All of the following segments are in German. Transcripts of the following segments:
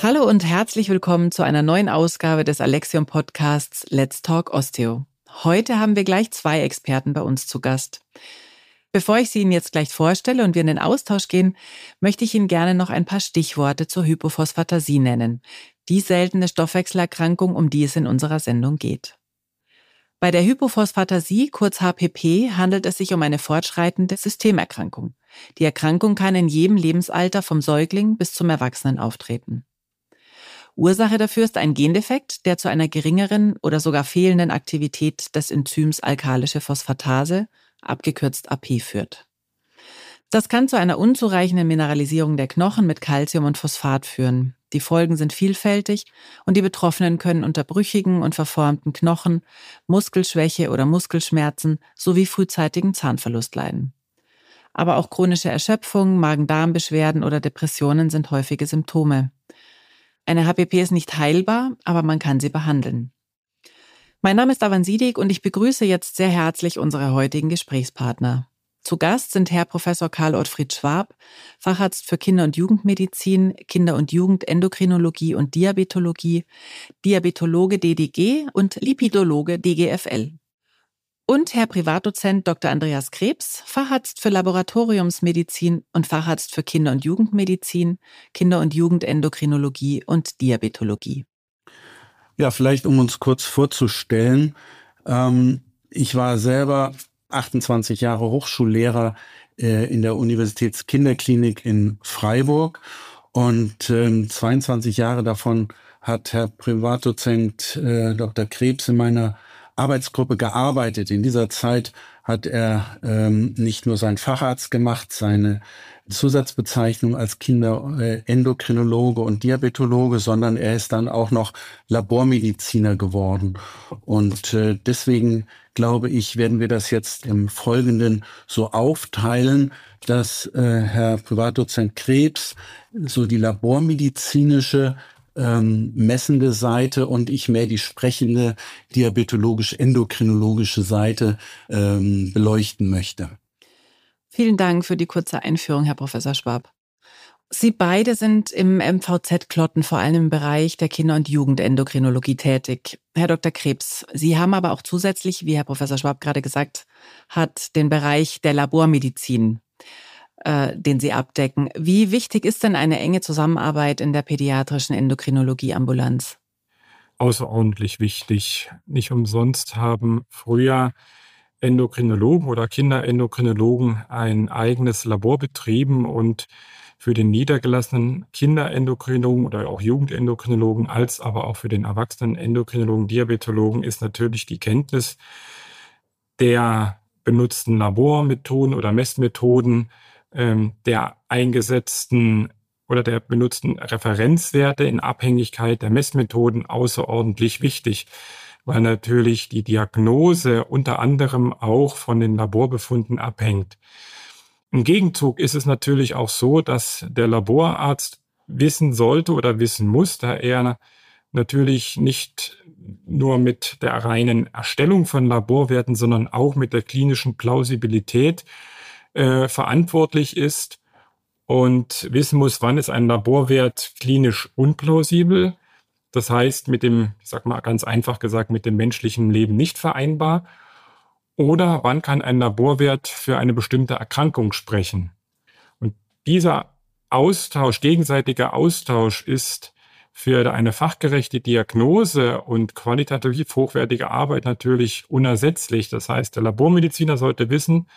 Hallo und herzlich willkommen zu einer neuen Ausgabe des Alexion Podcasts Let's Talk Osteo. Heute haben wir gleich 2 Experten bei uns zu Gast. Bevor ich sie Ihnen jetzt gleich vorstelle und wir in den Austausch gehen, möchte ich Ihnen gerne noch ein paar Stichworte zur Hypophosphatasie nennen, die seltene Stoffwechselerkrankung, um die es in unserer Sendung geht. Bei der Hypophosphatasie, kurz HPP, handelt es sich um eine fortschreitende Systemerkrankung. Die Erkrankung kann in jedem Lebensalter vom Säugling bis zum Erwachsenen auftreten. Ursache dafür ist ein Gendefekt, der zu einer geringeren oder sogar fehlenden Aktivität des Enzyms alkalische Phosphatase, abgekürzt AP, führt. Das kann zu einer unzureichenden Mineralisierung der Knochen mit Calcium und Phosphat führen. Die Folgen sind vielfältig und die Betroffenen können unter brüchigen und verformten Knochen, Muskelschwäche oder Muskelschmerzen sowie frühzeitigen Zahnverlust leiden. Aber auch chronische Erschöpfung, Magen-Darm-Beschwerden oder Depressionen sind häufige Symptome. Eine HPP ist nicht heilbar, aber man kann sie behandeln. Mein Name ist Avan Sidik und ich begrüße jetzt sehr herzlich unsere heutigen Gesprächspartner. Zu Gast sind Herr Professor Karl Ottfried Schwab, Facharzt für Kinder- und Jugendmedizin, Kinder- und Jugendendokrinologie und Diabetologie, Diabetologe DDG und Lipidologe DGFL. Und Herr Privatdozent Dr. Andreas Krebs, Facharzt für Laboratoriumsmedizin und Facharzt für Kinder- und Jugendmedizin, Kinder- und Jugendendokrinologie und Diabetologie. Ja, vielleicht um uns kurz vorzustellen. Ich war selber 28 Jahre Hochschullehrer in der Universitätskinderklinik in Freiburg und 22 Jahre davon hat Herr Privatdozent Dr. Krebs in meiner Arbeitsgruppe gearbeitet. In dieser Zeit hat er nicht nur seinen Facharzt gemacht, seine Zusatzbezeichnung als Kinderendokrinologe und Diabetologe, sondern er ist dann auch noch Labormediziner geworden. Und deswegen glaube ich, werden wir das jetzt im Folgenden so aufteilen, dass Herr Privatdozent Krebs so die labormedizinische messende Seite und ich mehr die sprechende diabetologisch-endokrinologische Seite beleuchten möchte. Vielen Dank für die kurze Einführung, Herr Professor Schwab. Sie beide sind im MVZ-Klotten vor allem im Bereich der Kinder- und Jugendendokrinologie tätig. Herr Dr. Krebs, Sie haben aber auch zusätzlich, wie Herr Professor Schwab gerade gesagt hat, den Bereich der Labormedizin, den Sie abdecken. Wie wichtig ist denn eine enge Zusammenarbeit in der pädiatrischen Endokrinologie-Ambulanz? Außerordentlich wichtig. Nicht umsonst haben früher Endokrinologen oder Kinderendokrinologen ein eigenes Labor betrieben und für den niedergelassenen Kinderendokrinologen oder auch Jugendendokrinologen als aber auch für den erwachsenen Endokrinologen, Diabetologen ist natürlich die Kenntnis der benutzten Labormethoden oder Messmethoden, der eingesetzten oder der benutzten Referenzwerte in Abhängigkeit der Messmethoden außerordentlich wichtig, weil natürlich die Diagnose unter anderem auch von den Laborbefunden abhängt. Im Gegenzug ist es natürlich auch so, dass der Laborarzt wissen sollte oder wissen muss, da er natürlich nicht nur mit der reinen Erstellung von Laborwerten, sondern auch mit der klinischen Plausibilität verantwortlich ist und wissen muss, wann ist ein Laborwert klinisch unplausibel, das heißt mit dem, ich sag mal ganz einfach gesagt, mit dem menschlichen Leben nicht vereinbar, oder wann kann ein Laborwert für eine bestimmte Erkrankung sprechen. Und dieser Austausch, gegenseitiger Austausch ist für eine fachgerechte Diagnose und qualitativ hochwertige Arbeit natürlich unersetzlich. Das heißt, der Labormediziner sollte wissen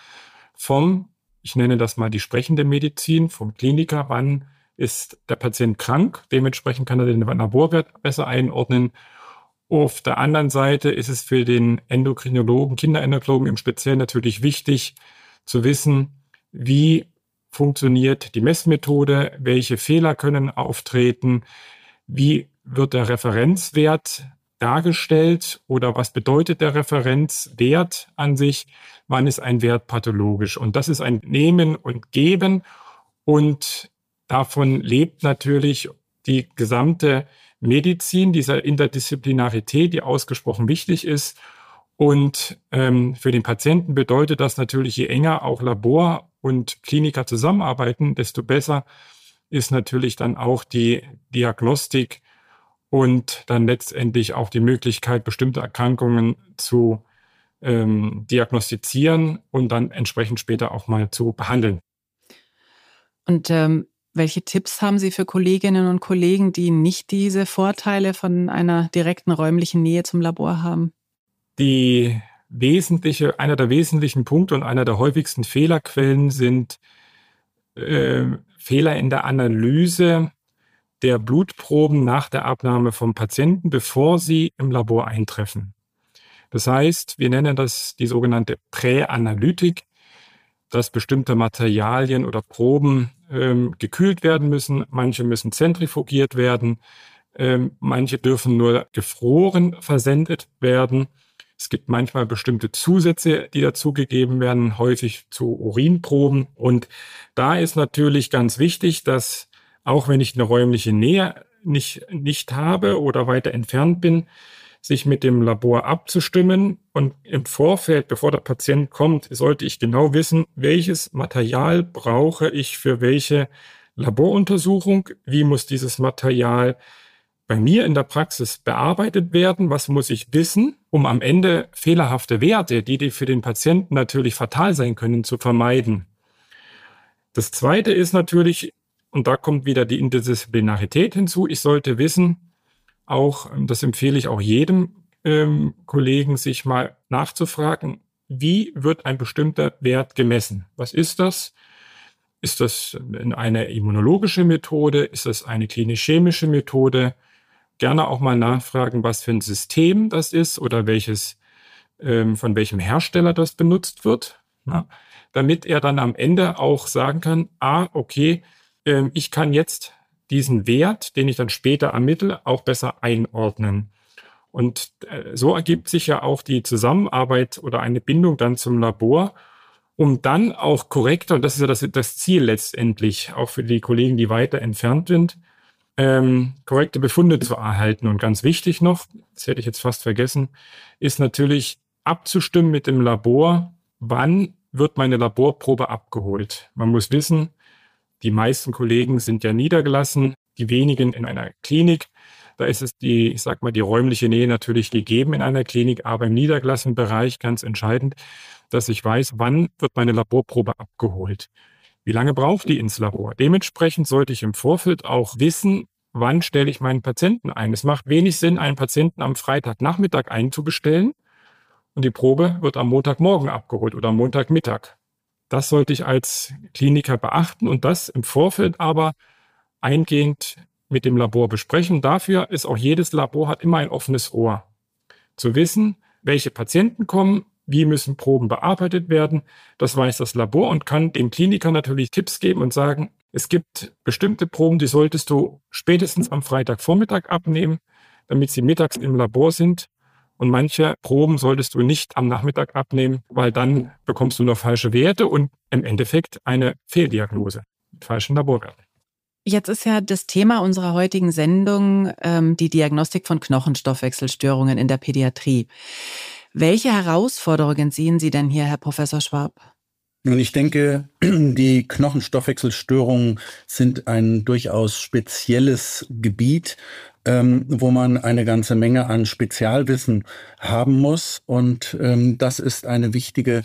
ich nenne das mal die sprechende Medizin, vom Kliniker, wann ist der Patient krank, dementsprechend kann er den Laborwert besser einordnen. Auf der anderen Seite ist es für den Endokrinologen, Kinderendokrinologen im Speziellen natürlich wichtig zu wissen, wie funktioniert die Messmethode, welche Fehler können auftreten, wie wird der Referenzwert dargestellt oder was bedeutet der Referenzwert an sich, wann ist ein Wert pathologisch. Und das ist ein Nehmen und Geben und davon lebt natürlich die gesamte Medizin, dieser Interdisziplinarität, die ausgesprochen wichtig ist. Und für den Patienten bedeutet das natürlich, je enger auch Labor und Kliniker zusammenarbeiten, desto besser ist natürlich dann auch die Diagnostik und dann letztendlich auch die Möglichkeit, bestimmte Erkrankungen zu diagnostizieren und dann entsprechend später auch mal zu behandeln. Und welche Tipps haben Sie für Kolleginnen und Kollegen, die nicht diese Vorteile von einer direkten räumlichen Nähe zum Labor haben? Einer der wesentlichen Punkte und einer der häufigsten Fehlerquellen sind Fehler in der Analyse der Blutproben nach der Abnahme vom Patienten, bevor sie im Labor eintreffen. Das heißt, wir nennen das die sogenannte Präanalytik, dass bestimmte Materialien oder Proben gekühlt werden müssen. Manche müssen zentrifugiert werden. Manche dürfen nur gefroren versendet werden. Es gibt manchmal bestimmte Zusätze, die dazugegeben werden, häufig zu Urinproben. Und da ist natürlich ganz wichtig, dass auch wenn ich eine räumliche Nähe nicht habe oder weiter entfernt bin, sich mit dem Labor abzustimmen. Und im Vorfeld, bevor der Patient kommt, sollte ich genau wissen, welches Material brauche ich für welche Laboruntersuchung, wie muss dieses Material bei mir in der Praxis bearbeitet werden, was muss ich wissen, um am Ende fehlerhafte Werte, die für den Patienten natürlich fatal sein können, zu vermeiden. Das Zweite ist natürlich, und da kommt wieder die Interdisziplinarität hinzu, ich sollte wissen, auch, das empfehle ich auch jedem Kollegen, sich mal nachzufragen, wie wird ein bestimmter Wert gemessen? Was ist das? Ist das eine immunologische Methode? Ist das eine klinisch-chemische Methode? Gerne auch mal nachfragen, was für ein System das ist oder von welchem Hersteller das benutzt wird, ja, damit er dann am Ende auch sagen kann, okay, ich kann jetzt diesen Wert, den ich dann später ermittle, auch besser einordnen. Und so ergibt sich ja auch die Zusammenarbeit oder eine Bindung dann zum Labor, um dann auch korrekter, und das ist ja das Ziel letztendlich, auch für die Kollegen, die weiter entfernt sind, korrekte Befunde zu erhalten. Und ganz wichtig noch, das hätte ich jetzt fast vergessen, ist natürlich abzustimmen mit dem Labor, wann wird meine Laborprobe abgeholt. Man muss wissen, die meisten Kollegen sind ja niedergelassen, die wenigen in einer Klinik. Da ist es die räumliche Nähe natürlich gegeben in einer Klinik, aber im niedergelassenen Bereich ganz entscheidend, dass ich weiß, wann wird meine Laborprobe abgeholt. Wie lange braucht die ins Labor? Dementsprechend sollte ich im Vorfeld auch wissen, wann stelle ich meinen Patienten ein. Es macht wenig Sinn, einen Patienten am Freitagnachmittag einzubestellen und die Probe wird am Montagmorgen abgeholt oder am Montagmittag. Das sollte ich als Kliniker beachten und das im Vorfeld aber eingehend mit dem Labor besprechen. Dafür ist auch jedes Labor hat immer ein offenes Ohr. Zu wissen, welche Patienten kommen, wie müssen Proben bearbeitet werden, das weiß das Labor und kann dem Kliniker natürlich Tipps geben und sagen, es gibt bestimmte Proben, die solltest du spätestens am Freitagvormittag abnehmen, damit sie mittags im Labor sind. Und manche Proben solltest du nicht am Nachmittag abnehmen, weil dann bekommst du noch falsche Werte und im Endeffekt eine Fehldiagnose mit falschen Laborwerten. Jetzt ist ja das Thema unserer heutigen Sendung die Diagnostik von Knochenstoffwechselstörungen in der Pädiatrie. Welche Herausforderungen sehen Sie denn hier, Herr Professor Schwab? Und ich denke, die Knochenstoffwechselstörungen sind ein durchaus spezielles Gebiet, wo man eine ganze Menge an Spezialwissen haben muss. Und das ist eine wichtige,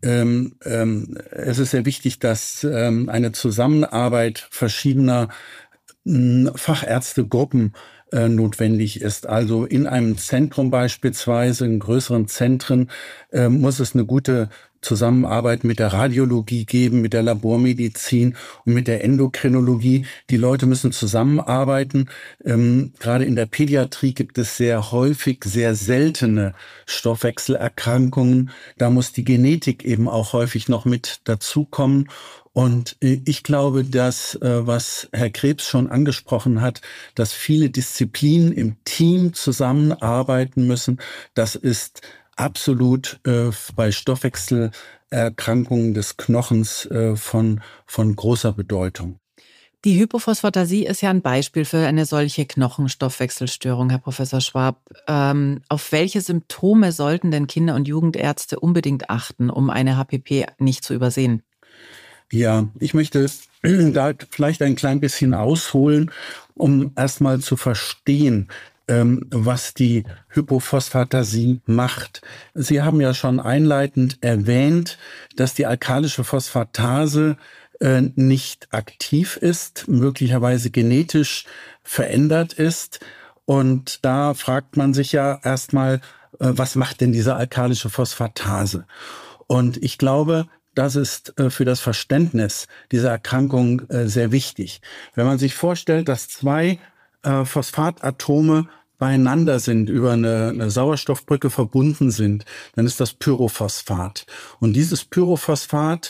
es ist sehr wichtig, dass eine Zusammenarbeit verschiedener Fachärztegruppen notwendig ist. Also in einem Zentrum beispielsweise, in größeren Zentren, muss es eine gute Zusammenarbeit mit der Radiologie geben, mit der Labormedizin und mit der Endokrinologie. Die Leute müssen zusammenarbeiten. Gerade in der Pädiatrie gibt es sehr häufig sehr seltene Stoffwechselerkrankungen. Da muss die Genetik eben auch häufig noch mit dazukommen. Und ich glaube, dass, was Herr Krebs schon angesprochen hat, dass viele Disziplinen im Team zusammenarbeiten müssen, das ist absolut bei Stoffwechselerkrankungen des Knochens von großer Bedeutung. Die Hypophosphatasie ist ja ein Beispiel für eine solche Knochenstoffwechselstörung, Herr Professor Schwab. Auf welche Symptome sollten denn Kinder- und Jugendärzte unbedingt achten, um eine HPP nicht zu übersehen? Ja, ich möchte da vielleicht ein klein bisschen ausholen, um erstmal zu verstehen, was die Hypophosphatasie macht. Sie haben ja schon einleitend erwähnt, dass die alkalische Phosphatase nicht aktiv ist, möglicherweise genetisch verändert ist. Und da fragt man sich ja erstmal, was macht denn diese alkalische Phosphatase? Und ich glaube, das ist für das Verständnis dieser Erkrankung sehr wichtig. Wenn man sich vorstellt, dass zwei Phosphatatome beieinander sind, über eine Sauerstoffbrücke verbunden sind, dann ist das Pyrophosphat. Und dieses Pyrophosphat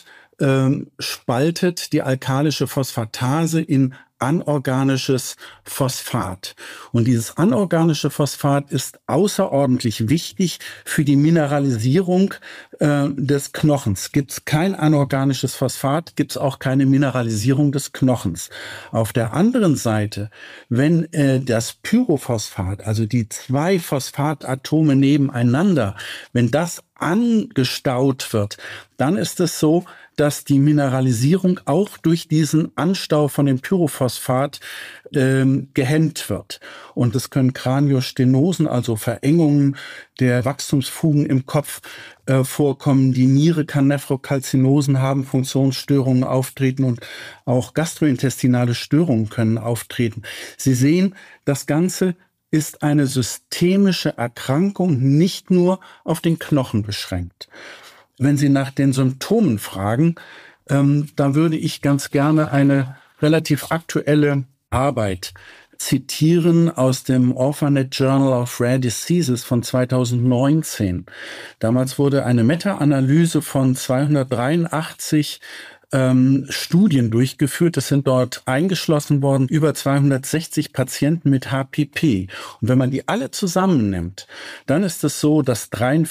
spaltet die alkalische Phosphatase in anorganisches Phosphat. Und dieses anorganische Phosphat ist außerordentlich wichtig für die Mineralisierung des Knochens. Gibt es kein anorganisches Phosphat, gibt es auch keine Mineralisierung des Knochens. Auf der anderen Seite, wenn das Pyrophosphat, also die zwei Phosphatatome nebeneinander, wenn das angestaut wird, dann ist es so, dass die Mineralisierung auch durch diesen Anstau von dem Pyrophosphat gehemmt wird. Und es können Kraniostenosen, also Verengungen der Wachstumsfugen im Kopf vorkommen. Die Niere kann Nephrokalzinosen haben, Funktionsstörungen auftreten und auch gastrointestinale Störungen können auftreten. Sie sehen, das Ganze ist eine systemische Erkrankung, nicht nur auf den Knochen beschränkt. Wenn Sie nach den Symptomen fragen, da würde ich ganz gerne eine relativ aktuelle Arbeit zitieren aus dem Orphanet Journal of Rare Diseases von 2019. Damals wurde eine Meta-Analyse von 283 Studien durchgeführt. Es sind dort eingeschlossen worden über 260 Patienten mit HPP. Und wenn man die alle zusammennimmt, dann ist es so, dass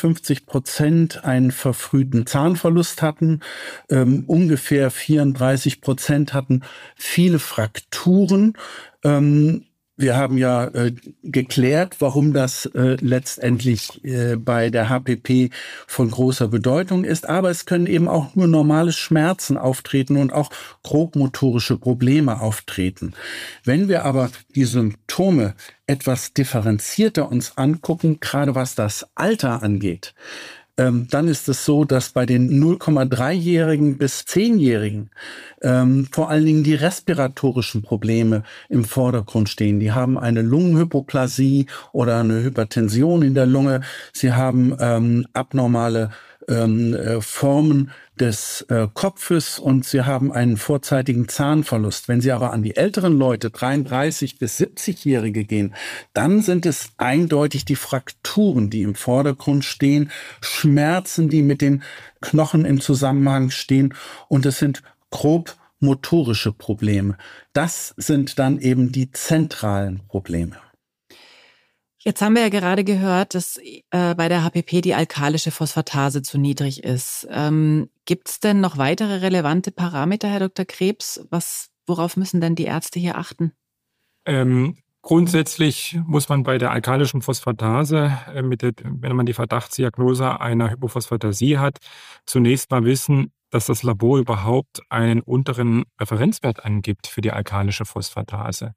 53% einen verfrühten Zahnverlust hatten, ungefähr 34% hatten viele Frakturen. Wir haben ja geklärt, warum das letztendlich bei der HPP von großer Bedeutung ist. Aber es können eben auch nur normale Schmerzen auftreten und auch grobmotorische Probleme auftreten. Wenn wir aber die Symptome etwas differenzierter uns angucken, gerade was das Alter angeht, dann ist es so, dass bei den 0,3-Jährigen bis 10-Jährigen vor allen Dingen die respiratorischen Probleme im Vordergrund stehen. Die haben eine Lungenhypoplasie oder eine Hypertension in der Lunge. Sie haben abnormale Formen des Kopfes und sie haben einen vorzeitigen Zahnverlust. Wenn Sie aber an die älteren Leute, 33- bis 70-Jährige gehen, dann sind es eindeutig die Frakturen, die im Vordergrund stehen, Schmerzen, die mit den Knochen im Zusammenhang stehen und es sind grob motorische Probleme. Das sind dann eben die zentralen Probleme. Jetzt haben wir ja gerade gehört, dass bei der HPP die alkalische Phosphatase zu niedrig ist. Gibt es denn noch weitere relevante Parameter, Herr Dr. Krebs? Worauf müssen denn die Ärzte hier achten? Grundsätzlich muss man bei der alkalischen Phosphatase, wenn man die Verdachtsdiagnose einer Hypophosphatasie hat, zunächst mal wissen, dass das Labor überhaupt einen unteren Referenzwert angibt für die alkalische Phosphatase.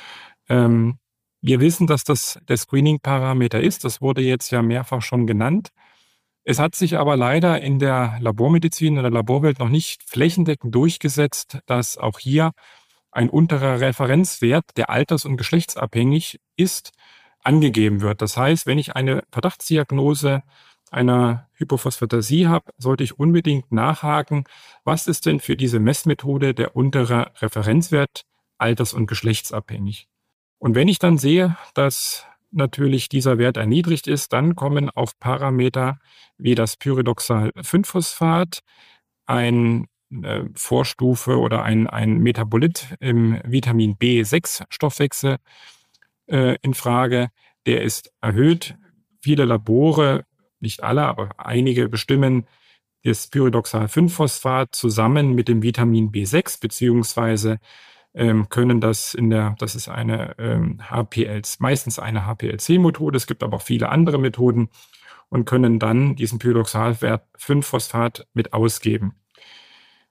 Wir wissen, dass das der Screening-Parameter ist. Das wurde jetzt ja mehrfach schon genannt. Es hat sich aber leider in der Labormedizin, in der Laborwelt noch nicht flächendeckend durchgesetzt, dass auch hier ein unterer Referenzwert, der alters- und geschlechtsabhängig ist, angegeben wird. Das heißt, wenn ich eine Verdachtsdiagnose einer Hypophosphatasie habe, sollte ich unbedingt nachhaken, was ist denn für diese Messmethode der untere Referenzwert alters- und geschlechtsabhängig. Und wenn ich dann sehe, dass natürlich dieser Wert erniedrigt ist, dann kommen auf Parameter wie das Pyridoxal-5-Phosphat, ein Vorstufe oder ein Metabolit im Vitamin B6-Stoffwechsel in Frage. Der ist erhöht. Viele Labore, nicht alle, aber einige bestimmen das Pyridoxal-5-Phosphat zusammen mit dem Vitamin B6 beziehungsweise können das das ist eine meistens eine HPLC-Methode, es gibt aber auch viele andere Methoden und können dann diesen Pyridoxal-5-Phosphat mit ausgeben.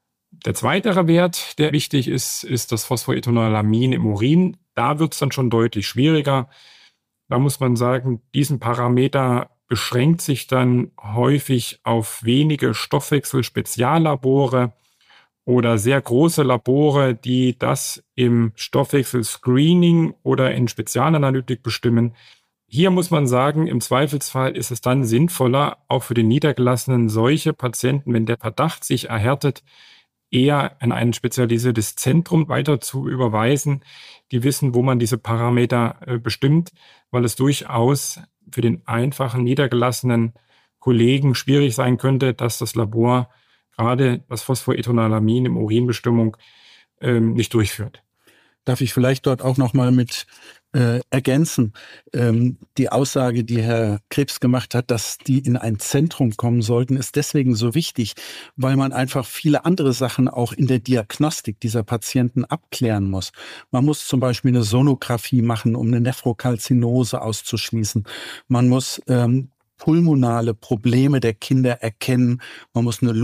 Der zweite Wert, der wichtig ist, ist das Phosphoethanolamin im Urin. Da wird es dann schon deutlich schwieriger. Da muss man sagen, diesen Parameter beschränkt sich dann häufig auf wenige Stoffwechsel-Speziallabore oder sehr große Labore, die das im Stoffwechsel-Screening oder in Spezialanalytik bestimmen. Hier muss man sagen, im Zweifelsfall ist es dann sinnvoller, auch für den Niedergelassenen solche Patienten, wenn der Verdacht sich erhärtet, eher an ein spezialisiertes Zentrum weiter zu überweisen, die wissen, wo man diese Parameter bestimmt, weil es durchaus für den einfachen, niedergelassenen Kollegen schwierig sein könnte, dass das Labor gerade das Phosphoethanolamin im Urinbestimmung nicht durchführt. Darf ich vielleicht dort auch noch mal mit ergänzen? Die Aussage, die Herr Krebs gemacht hat, dass die in ein Zentrum kommen sollten, ist deswegen so wichtig, weil man einfach viele andere Sachen auch in der Diagnostik dieser Patienten abklären muss. Man muss zum Beispiel eine Sonographie machen, um eine Nephrokalzinose auszuschließen. Man muss pulmonale Probleme der Kinder erkennen. Man muss eine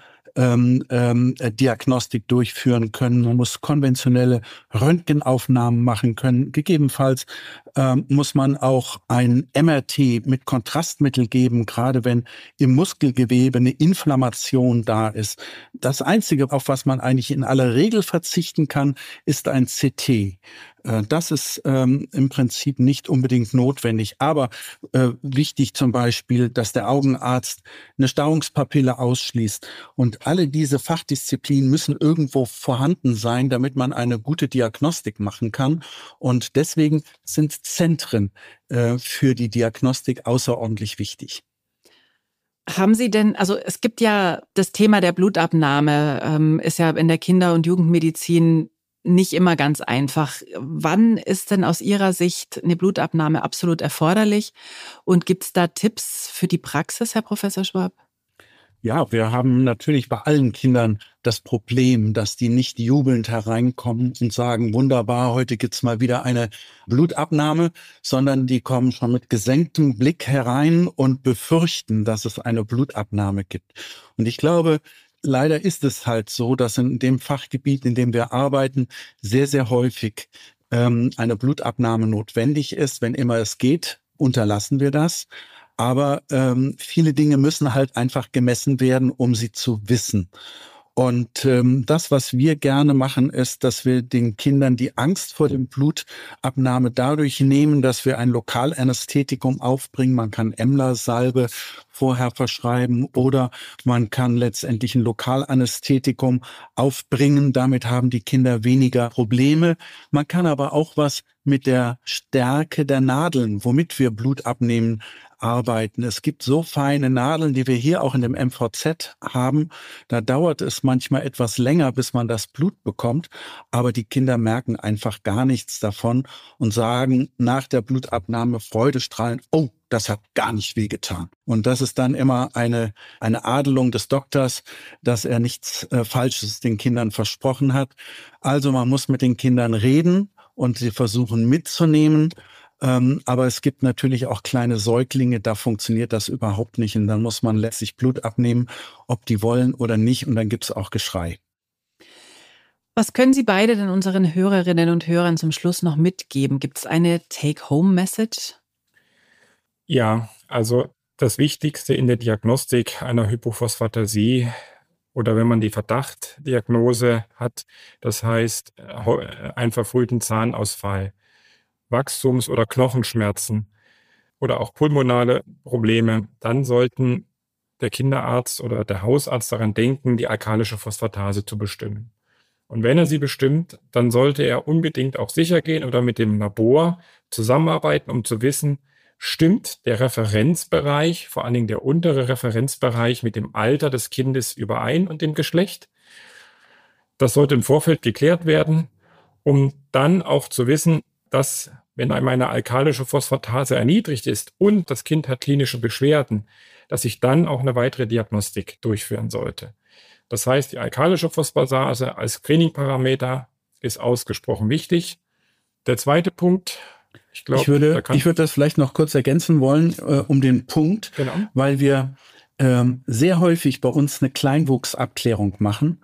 Diagnostik durchführen können. Man muss konventionelle Röntgenaufnahmen machen können. Gegebenenfalls muss man auch ein MRT mit Kontrastmittel geben, gerade wenn im Muskelgewebe eine Inflammation da ist. Das Einzige, auf was man eigentlich in aller Regel verzichten kann, ist ein CT. Das ist im Prinzip nicht unbedingt notwendig, aber wichtig zum Beispiel, dass der Augenarzt eine Stauungspapille ausschließt. Und alle diese Fachdisziplinen müssen irgendwo vorhanden sein, damit man eine gute Diagnostik machen kann. Und deswegen sind Zentren für die Diagnostik außerordentlich wichtig. Haben Sie denn, also es gibt ja das Thema der Blutabnahme, ist ja in der Kinder- und Jugendmedizin nicht immer ganz einfach. Wann ist denn aus Ihrer Sicht eine Blutabnahme absolut erforderlich? Und gibt es da Tipps für die Praxis, Herr Professor Schwab? Ja, wir haben natürlich bei allen Kindern das Problem, dass die nicht jubelnd hereinkommen und sagen, wunderbar, heute gibt's mal wieder eine Blutabnahme, sondern die kommen schon mit gesenktem Blick herein und befürchten, dass es eine Blutabnahme gibt. Und ich glaube, leider ist es halt so, dass in dem Fachgebiet, in dem wir arbeiten, sehr, sehr häufig eine Blutabnahme notwendig ist. Wenn immer es geht, unterlassen wir das. Aber viele Dinge müssen halt einfach gemessen werden, um sie zu wissen. Und das, was wir gerne machen, ist, dass wir den Kindern die Angst vor dem Blutabnahme dadurch nehmen, dass wir ein Lokalanästhetikum aufbringen. Man kann Emler-Salbe vorher verschreiben oder man kann letztendlich ein Lokalanästhetikum aufbringen. Damit haben die Kinder weniger Probleme. Man kann aber auch was mit der Stärke der Nadeln, womit wir Blut abnehmen, arbeiten. Es gibt so feine Nadeln, die wir hier auch in dem MVZ haben. Da dauert es manchmal etwas länger, bis man das Blut bekommt. Aber die Kinder merken einfach gar nichts davon und sagen nach der Blutabnahme freudestrahlend, oh, das hat gar nicht wehgetan. Und das ist dann immer eine Adelung des Doktors, dass er nichts Falsches den Kindern versprochen hat. Also man muss mit den Kindern reden und sie versuchen mitzunehmen. Aber es gibt natürlich auch kleine Säuglinge, da funktioniert das überhaupt nicht. Und dann muss man letztlich Blut abnehmen, ob die wollen oder nicht. Und dann gibt es auch Geschrei. Was können Sie beide denn unseren Hörerinnen und Hörern zum Schluss noch mitgeben? Gibt es eine Take-Home-Message? Ja, also das Wichtigste in der Diagnostik einer Hypophosphatasie oder wenn man die Verdachtdiagnose hat, das heißt einen verfrühten Zahnausfall, Wachstums- oder Knochenschmerzen oder auch pulmonale Probleme, dann sollten der Kinderarzt oder der Hausarzt daran denken, die alkalische Phosphatase zu bestimmen. Und wenn er sie bestimmt, dann sollte er unbedingt auch sicher gehen oder mit dem Labor zusammenarbeiten, um zu wissen, stimmt der Referenzbereich, vor allen Dingen der untere Referenzbereich mit dem Alter des Kindes überein und dem Geschlecht. Das sollte im Vorfeld geklärt werden, um dann auch zu wissen, dass, wenn einmal eine alkalische Phosphatase erniedrigt ist und das Kind hat klinische Beschwerden, dass ich dann auch eine weitere Diagnostik durchführen sollte. Das heißt, die alkalische Phosphatase als Screening-Parameter ist ausgesprochen wichtig. Der zweite Punkt, ich würde das vielleicht noch kurz ergänzen wollen, um den Punkt, weil wir sehr häufig bei uns eine Kleinwuchsabklärung machen.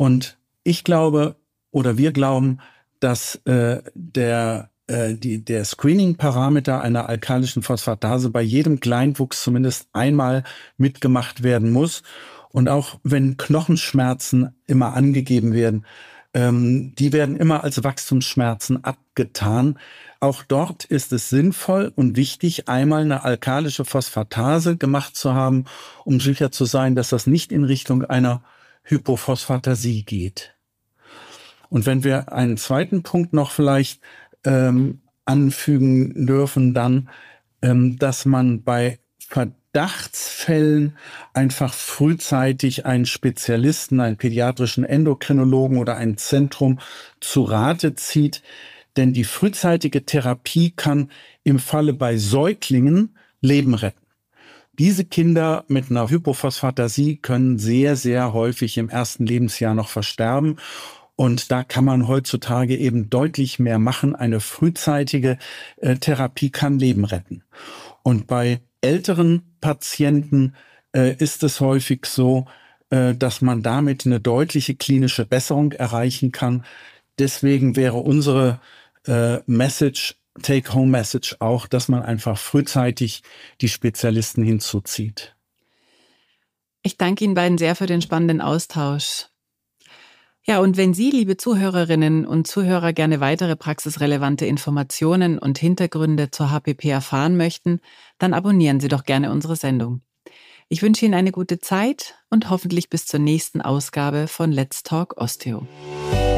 Und ich glaube oder wir glauben, dass der Screening-Parameter einer alkalischen Phosphatase bei jedem Kleinwuchs zumindest einmal mitgemacht werden muss. Und auch wenn Knochenschmerzen immer angegeben werden, die werden immer als Wachstumsschmerzen abgetan. Auch dort ist es sinnvoll und wichtig, einmal eine alkalische Phosphatase gemacht zu haben, um sicher zu sein, dass das nicht in Richtung einer Hypophosphatasie geht. Und wenn wir einen zweiten Punkt noch vielleicht anfügen dürfen, dann, dass man bei Verdachtsfällen einfach frühzeitig einen Spezialisten, einen pädiatrischen Endokrinologen oder ein Zentrum zu Rate zieht. Denn die frühzeitige Therapie kann im Falle bei Säuglingen Leben retten. Diese Kinder mit einer Hypophosphatasie können sehr, sehr häufig im ersten Lebensjahr noch versterben. Und da kann man heutzutage eben deutlich mehr machen. Eine frühzeitige Therapie kann Leben retten. Und bei älteren Patienten ist es häufig so, dass man damit eine deutliche klinische Besserung erreichen kann. Deswegen wäre unsere Take-Home-Message auch, dass man einfach frühzeitig die Spezialisten hinzuzieht. Ich danke Ihnen beiden sehr für den spannenden Austausch. Ja, und wenn Sie, liebe Zuhörerinnen und Zuhörer, gerne weitere praxisrelevante Informationen und Hintergründe zur HPP erfahren möchten, dann abonnieren Sie doch gerne unsere Sendung. Ich wünsche Ihnen eine gute Zeit und hoffentlich bis zur nächsten Ausgabe von Let's Talk Osteo.